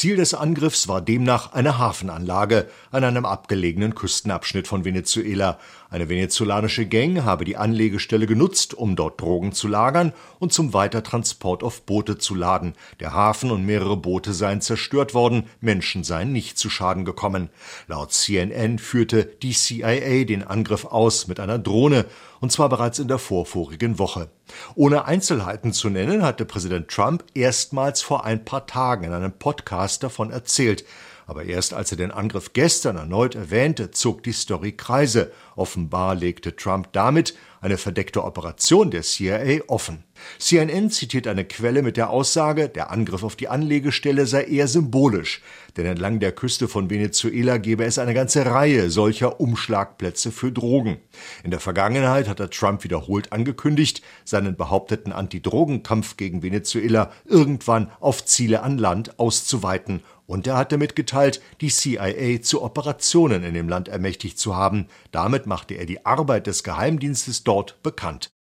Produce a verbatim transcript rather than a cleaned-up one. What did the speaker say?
Ziel des Angriffs war demnach eine Hafenanlage an einem abgelegenen Küstenabschnitt von Venezuela. Eine venezolanische Gang habe die Anlegestelle genutzt, um dort Drogen zu lagern und zum Weitertransport auf Boote zu laden. Der Hafen und mehrere Boote seien zerstört worden, Menschen seien nicht zu Schaden gekommen. Laut C N N führte die C I A den Angriff aus mit einer Drohne, und zwar bereits in der vorvorigen Woche. Ohne Einzelheiten zu nennen, hatte Präsident Trump erstmals vor ein paar Tagen in einem Podcast davon erzählt. Aber erst als er den Angriff gestern erneut erwähnte, zog die Story Kreise. Offenbar legte Trump damit eine verdeckte Operation der C I A offen. C N N zitiert eine Quelle mit der Aussage, der Angriff auf die Anlegestelle sei eher symbolisch, denn entlang der Küste von Venezuela gebe es eine ganze Reihe solcher Umschlagplätze für Drogen. In der Vergangenheit hat Trump wiederholt angekündigt, seinen behaupteten Anti-Drogen-Kampf gegen Venezuela irgendwann auf Ziele an Land auszuweiten. Und er hatte mitgeteilt, die C I A zu Operationen in dem Land ermächtigt zu haben. Damit machte er die Arbeit des Geheimdienstes dort bekannt.